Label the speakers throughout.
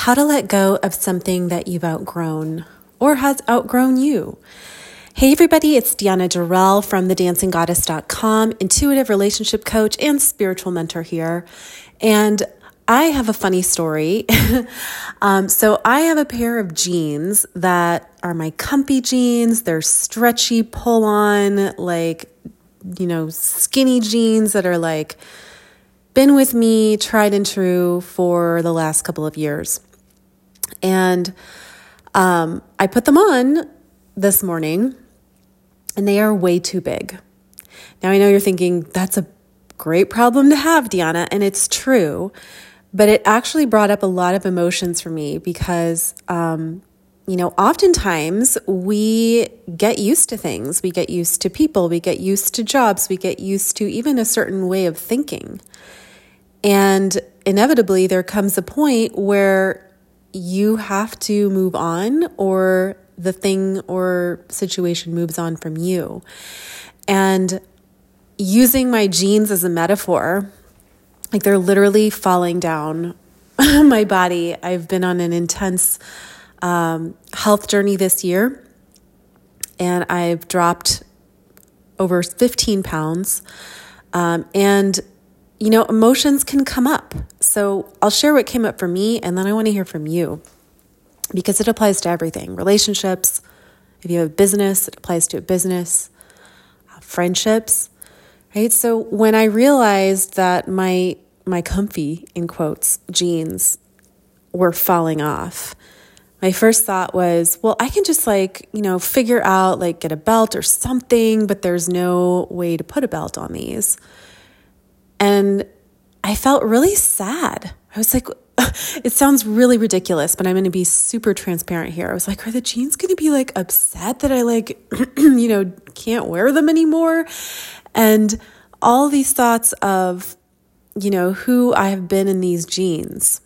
Speaker 1: how to let go of something that you've outgrown or has outgrown you. Hey everybody, it's Deanna Durrell from thedancinggoddess.com, intuitive relationship coach and spiritual mentor here. And I have a funny story. So I have a pair of jeans that are my comfy jeans. They're stretchy, pull on, skinny jeans that are been with me, tried and true for the last couple of years. And I put them on this morning and they are way too big. Now I know you're thinking that's a great problem to have, Deanna, and it's true, but it actually brought up a lot of emotions for me because, oftentimes we get used to things. We get used to people. We get used to jobs. We get used to even a certain way of thinking. And inevitably there comes a point where you have to move on, or the thing or situation moves on from you. And using my jeans as a metaphor, they're literally falling down my body. I've been on an intense health journey this year, and I've dropped over 15 pounds. Emotions can come up. So I'll share what came up for me, and then I want to hear from you because it applies to everything. Relationships, if you have a business, it applies to a business, friendships, right? So when I realized that my comfy, in quotes, jeans were falling off, my first thought was, well, I can just figure out, get a belt or something, but there's no way to put a belt on these. And I felt really sad. I was like, it sounds really ridiculous, but I'm going to be super transparent here. I was like, are the jeans going to be upset that I can't wear them anymore? And all these thoughts of, who I have been in these jeans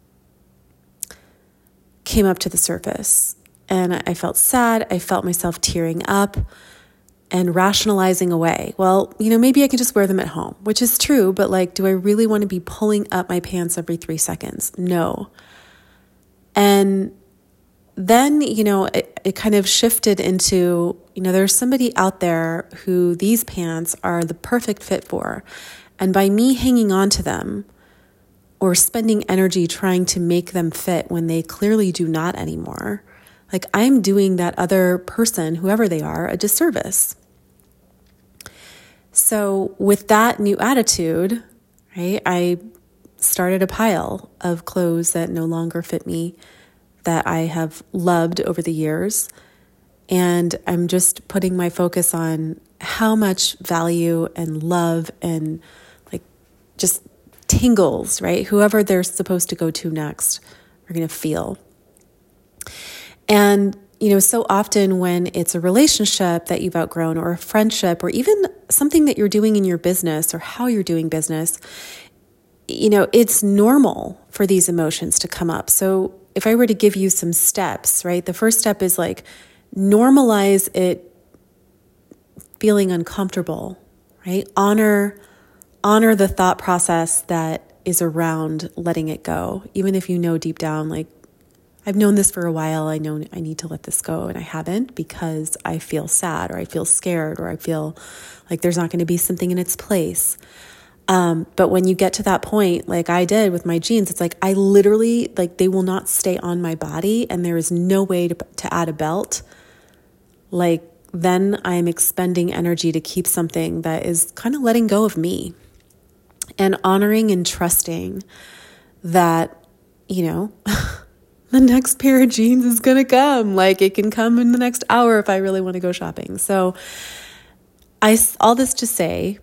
Speaker 1: came up to the surface. And I felt sad. I felt myself tearing up and rationalizing away. Well, maybe I can just wear them at home, which is true, but do I really want to be pulling up my pants every 3 seconds? No. And then, it kind of shifted into, there's somebody out there who these pants are the perfect fit for. And by me hanging on to them or spending energy trying to make them fit when they clearly do not anymore, I'm doing that other person, whoever they are, a disservice. So with that new attitude, right, I started a pile of clothes that no longer fit me, that I have loved over the years. And I'm just putting my focus on how much value and love and just tingles, right? Whoever they're supposed to go to next are going to feel. And so often when it's a relationship that you've outgrown, or a friendship, or even something that you're doing in your business or how you're doing business, it's normal for these emotions to come up. So if I were to give you some steps, right, the first step is normalize it feeling uncomfortable, right? Honor the thought process that is around letting it go, even if deep down, I've known this for a while. I know I need to let this go, and I haven't because I feel sad, or I feel scared, or I feel like there's not going to be something in its place. But when you get to that point, like I did with my jeans, it's I literally, they will not stay on my body, and there is no way to add a belt. Then I'm expending energy to keep something that is kind of letting go of me, and honoring and trusting that, the next pair of jeans is going to come. It can come in the next hour if I really want to go shopping. So all this to say,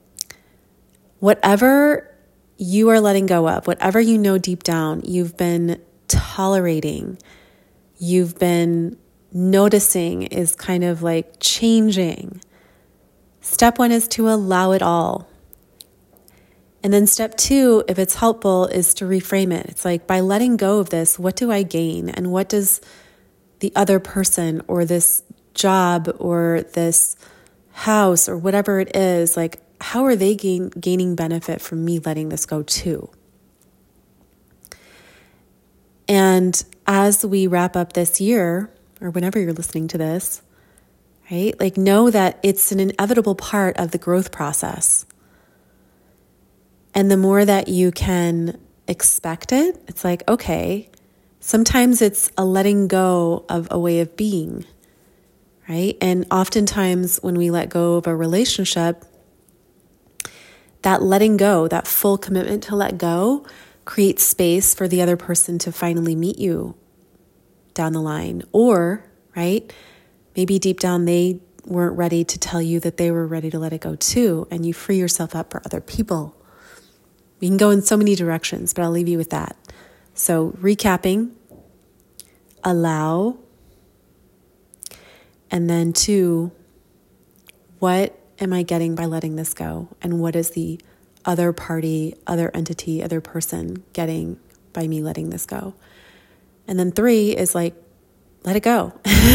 Speaker 1: whatever you are letting go of, whatever deep down you've been tolerating, you've been noticing is kind of changing. Step 1 is to allow it all. And then step 2, if it's helpful, is to reframe it. It's by letting go of this, what do I gain? And what does the other person or this job or this house or whatever it is, how are they gaining benefit from me letting this go too? And as we wrap up this year, or whenever you're listening to this, right? Like, know that it's an inevitable part of the growth process. And the more that you can expect it, it's like, okay, sometimes it's a letting go of a way of being, right? And oftentimes when we let go of a relationship, that letting go, that full commitment to let go, creates space for the other person to finally meet you down the line. Or, right, maybe deep down they weren't ready to tell you that they were ready to let it go too, and you free yourself up for other people. We can go in so many directions, but I'll leave you with that. So recapping, allow, and then 2, what am I getting by letting this go? And what is the other party, other entity, other person getting by me letting this go? And then 3 is like, let it go.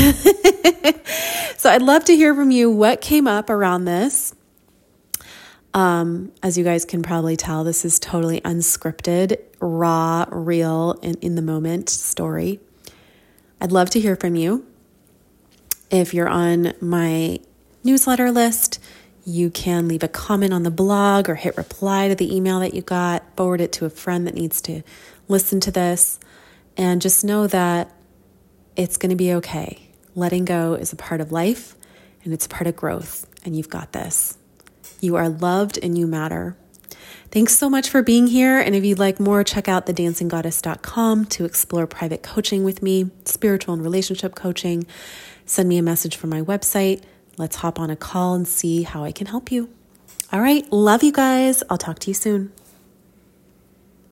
Speaker 1: So I'd love to hear from you what came up around this. As you guys can probably tell, this is totally unscripted, raw, real, and in the moment story. I'd love to hear from you. If you're on my newsletter list, you can leave a comment on the blog or hit reply to the email that you got, forward it to a friend that needs to listen to this, and just know that it's going to be okay. Letting go is a part of life, and it's a part of growth, and you've got this. You are loved and you matter. Thanks so much for being here. And if you'd like more, check out thedancinggoddess.com to explore private coaching with me, spiritual and relationship coaching. Send me a message from my website. Let's hop on a call and see how I can help you. All right. Love you guys. I'll talk to you soon.